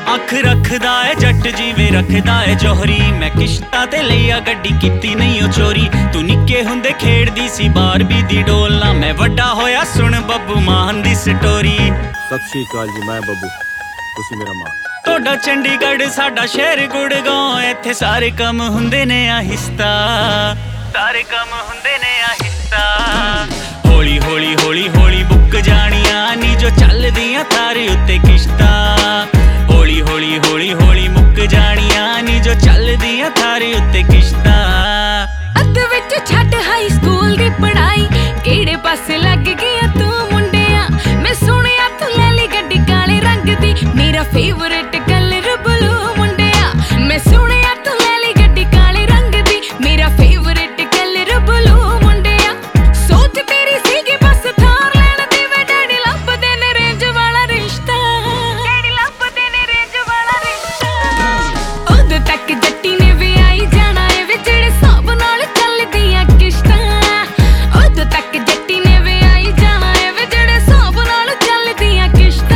ਅੱਖ ਰੱਖਦਾ ਏ ਜੱਟ ਜਿਵੇਂ ਰੱਖਦਾ ਏ ਜੋਹਰੀ। ਮੈਂ ਕਿਸ਼ਤਾਂ ਤੇ ਲਈਆ ਗੱਡੀ ਕੀਤੀ ਨਹੀਂ ਉਹ ਚੋਰੀ। ਤੂੰ ਨਿੱਕੇ ਹੁੰਦੇ ਖੇਡਦੀ ਸੀ ਬਾਰਬੀ ਦੀ ਡੋਲ ਨਾਲ, ਮੈਂ ਵੱਡਾ ਹੋਇਆ ਸੁਣ ਬੱਬੂ ਮਾਨ ਦੀ ਸਟੋਰੀ। ਸਤਿ ਸ਼੍ਰੀ ਅਕਾਲ ਜੀ, ਮੈਂ ਬੱਬੂ, ਤੁਸੀਂ ਮੇਰਾ ਮਾਂ। ਤੁਹਾਡਾ ਚੰਡੀਗੜ੍ਹ ਸਾਡਾ ਸ਼ਹਿਰ ਗੁੜਗਾਉਂ, ਇੱਥੇ ਸਾਰੇ ਕੰਮ ਹੁੰਦੇ ਨੇ ਆਹਿਸਤਾ, ਸਾਰੇ ਕੰਮ ਹੁੰਦੇ ਨੇ ਆਹਿਸਤਾ। ਹੌਲੀ ਹੌਲੀ ਹੌਲੀ ਹੌਲੀ ਮੁੱਕ ਜਾਣੀਆਂ ਨੀ ਜੋ ਚੱਲਦੀਆਂ ਥਾਰੇ ਉੱਤੇ ਕਿਸ਼ਤਾਂ। ਹੌਲੀ ਹੌਲੀ ਹੌਲੀ ਹੌਲੀ ਮੁੱਕ ਜਾਣੀਆਂ ਨੀ ਜੋ ਚੱਲਦੀਆਂ ਥਾਰੇ ਉੱਤੇ ਕਿਸ਼ਤਾਂ। ਅੱਧ ਵਿੱਚ ਛੱਡ ਹਾਈ ਸਕੂਲ ਦੀ ਪੜ੍ਹਾਈ, ਕਿਹੜੇ ਪਾਸੇ ਲੱਗ ਗਿਆ ਤੂੰ ਮੁੰਡਿਆ। ਮੈਂ ਸੁਣਿਆ ਤੂੰ ਲੈ ਲਈ ਗੱਡੀ ਕਾਲੇ ਰੰਗ ਦੀ, ਮੇਰਾ ਫੇਵਰੇਟ ਕਲਰ ਬਲੂ ਮੁੰਡਿਆ। ਮੈਂ ਸੁਣਿਆ ਤੂੰ ਲੈ ਲਈ ਗੱਡੀ ਕਾਲੇ ਰੰਗ ਦੀ, ਮੇਰਾ ਫੇਵਰੇਟ ਕਲਰ ਬਲੂ ਮੁੰਡਿਆ। ਸੋਚ ਤੇਰੀ ਸੀਗੀ ਬਸ ਥਾਰ ਲੈਣ ਦੀ, ਵੇ ਡੈਡੀ ਲੱਭਦੇ ਨੇ ਰੇਂਜ ਵਾਲਾ ਰਿਸ਼ਤਾ, ਡੈਡੀ ਲੱਭਦੇ ਨੇ ਰੇਂਜ ਵਾਲਾ ਰਿਸ਼ਤਾ। ਉਦੋਂ ਤੱਕ ਜੱਟੀ ਨੇ ਵਿਆਹੀ ਜਾਣਾ ਏ ਵੇ ਜਿਹੜੇ ਹਿਸਾਬ ਨਾਲ ਚੱਲਦੀਆਂ ਕਿਸ਼ਤਾਂ। ਉਦੋਂ ਤੱਕ ਜੱਟੀ ਨੇ ਵਿਆਹੀ ਜਾਣਾ ਏ ਵੇ ਜਿਹੜੇ ਹਿਸਾਬ ਨਾਲ ਚੱਲਦੀਆਂ ਕਿਸ਼ਤਾਂ।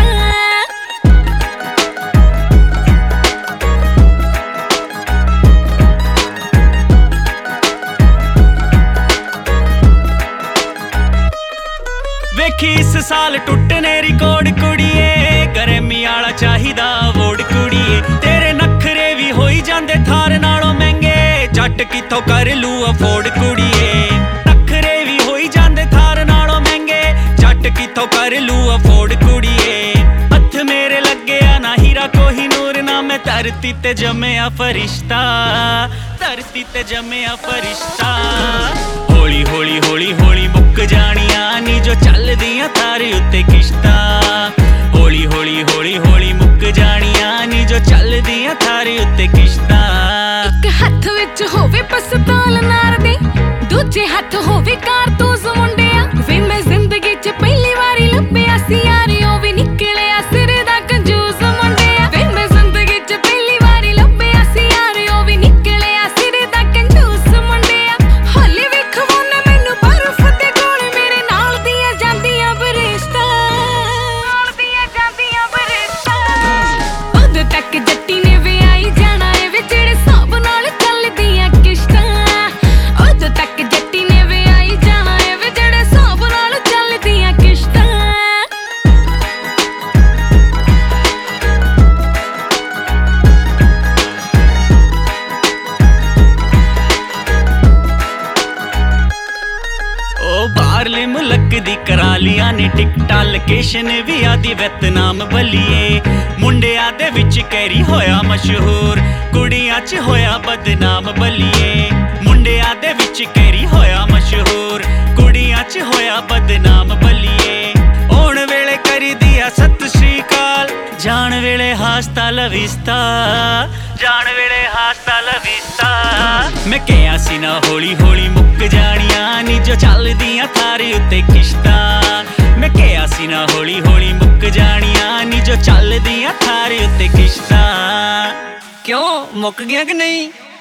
ਵੇਖੀ ਇਸ ਸਾਲ ਟੁੱਟਨੇ ਰਿਕਾਰਡ ਕੁੜੀਏ, ਗਰਮੀ ਵਾਲਾ ਚਾਹੀਦਾ ਅਵਾਰਡ ਕੁੜੀਏ। ਤੇਰੇ ਨਖਰੇ ਵੀ ਹੋਈ ਜਾਂਦੇ ਥਾਰ ਨਾਲੋਂ ਮਹਿੰਗੇ, ਜੱਟ ਕਿੱਥੋਂ ਕਰ ਲੂ ਅਫੋਰਡ ਕੁੜੀਏ। ਨਖਰੇ ਵੀ ਹੋਈ ਜਾਂਦੇ ਥਾਰ ਨਾਲੋਂ ਮਹਿੰਗੇ, ਜੱਟ ਕਿੱਥੋਂ ਕਰ ਲੂ ਅਫੋਰਡ ਕੁੜੀਏ। ਹੱਥ ਮੇਰੇ ਲੱਗਿਆ ਨਾ ਹੀਰਾ ਕੋਈ ਨੂਰ, ਨਾ ਮੈਂ ਧਰਤੀ ਤੇ ਜੰਮਿਆ ਫਰਿਸ਼ਤਾ, ਧਰਤੀ ਤੇ ਜੰਮਿਆ ਫਰਿਸ਼ਤਾ। ਹੌਲੀ ਹੌਲੀ ਹੌਲੀ ਹੌਲੀ ਮੁੱਕ ਜਾਣੀਆਂ ਨੀ ਜੋ ਚੱਲਦੀਆਂ ਥਾਰੇ ਉੱਤੇ ਕਿਸ਼ਤਾਂ। ਹੌਲੀ ਹੌਲੀ ਹੌਲੀ ਹੌਲੀ ਮੁੱਕ ਜਾਣੀਆਂ ਨੀ ਜੋ ਚੱਲਦੀਆਂ ਥਾਰੇ ਉੱਤੇ ਕਿਸ਼ਤਾਂ। ਇੱਕ ਹੱਥ ਵਿੱਚ ਹੋਵੇ ਪਸਤੌਲ ਨਾਰ ਦੀ, ਦੂਜੇ ਹੱਥ ਹੋਵੇ ਕਾਰਤੂਸ ਮੁੰਡਿਆ। ਵੇ ਮੈਂ ਜ਼ਿੰਦਗੀ 'ਚ ਪਹਿਲੀ ਵਾਰੀ ਲੱਭਿਆ ਸੀ ਯਾਰ, ਉਹ ਵੀ ਨਿਕਲਿਆ ਸਿਰ ਦਾ ਕੰਜੂਸ ਮੁੰਡਿਆ। ਵੇ ਮੈਂ ਜ਼ਿੰਦਗੀ 'ਚ ਪਹਿਲੀ ਵਾਰੀ ਲੱਭਿਆ ਸੀ ਯਾਰ, ਉਹ ਵੀ ਨਿਕਲਿਆ ਸਿਰ ਦਾ ਕੰਜੂਸ ਮੁੰਡਿਆ। ਹਾਲੇ ਵੀ ਖਵਾਉਂਦਾ ਮੈਨੂੰ ਬਰਫ਼ ਦੇ ਗੋਲੇ, ਮੇਰੇ ਨਾਲ ਦੀਆਂ ਜਾਂਦੀਆਂ ਬਰਿਸ਼ਤਾਂ, ਨਾਲ ਦੀਆਂ ਜਾਂਦੀਆਂ ਬਰਿਸ਼ਤਾਂ। ਉਦੋਂ ਤੱਕ ਜੱਟੀ ਨੇ ਵਿਆਹੀ ਜਾਣਾ ਏ ਵੇ ਜਿਹੜੇ ਹਿਸਾਬ ਨਾਲ ਚੱਲਦੀਆਂ ਕਿਸ਼ਤਾਂ। ਉਦੋਂ ਤੱਕ ਜੱਟੀ ਨੇ ਵਿਆਹੀ ਜਾਣਾ ਏ ਵੇ ਜਿਹੜੇ ਹਿਸਾਬ ਨਾਲ ਚੱਲਦੀਆਂ ਕਿਸ਼ਤਾਂ। ਉਹ ਬਾਹਰਲੇ ਮੁਲਕ ਦੀ ਕਰਾ ਲਿਆ ਨੇ ਟਿਕਟਾਂ, ਲੋਕੇਸ਼ਨ ਵੀ ਆਦੀ ਵੀਅਤਨਾਮ ਬੱਲੀਏ। ਮੁੰਡਿਆਂ ਦੇ ਵਿੱਚ ਕੈਰੀ ਹੋਇਆ ਮਸ਼ਹੂਰ, ਕੁੜੀਆਂ 'ਚ ਹੋਇਆ ਬਦਨਾਮ ਬੱਲੀਏ। ਮੁੰਡਿਆਂ ਦੇ ਵਿੱਚ ਕੈਰੀ ਹੋਇਆ ਮਸ਼ਹੂਰ, ਕੁੜੀਆਂ 'ਚ ਹੋਇਆ ਬਦਨਾਮ ਬੱਲੀਏ। ਆਉਣ ਵੇਲੇ ਕਰਦੀ ਆ ਸਤਿ ਸ਼੍ਰੀ ਅਕਾਲ, ਜਾਣ ਵੇਲੇ ਹਾਸਤਾ ਲਵਿਸਤਾ, ਜਾਣ ਵੇਲੇ ਹਾਸਤਾ ਲਵਿਸਤਾ। ਮੈਂ ਕਿਹਾ ਸੀ ਨਾ ਹੌਲੀ ਹੌਲੀ ਮੁੱਕ ਜਾਣੀਆਂ ਨੀ ਜੋ ਚੱਲਦੀਆਂ ਥਾਰੇ ਉੱਤੇ ਕਿਸ਼ਤਾਂ। ਮੈਂ ਕਿਹਾ ਸੀ ਨਾ ਹੌਲੀ ਹੌਲੀ ਮੁੱਕ ਜਾਣੀਆਂ ਨੀ ਜੋ ਚੱਲਦੀਆਂ ਥਾਰੇ ਉੱਤੇ ਕਿਸ਼ਤਾਂ। ਕਿਉਂ ਮੁੱਕ ਗਿਆ ਕਿ ਨਹੀਂ?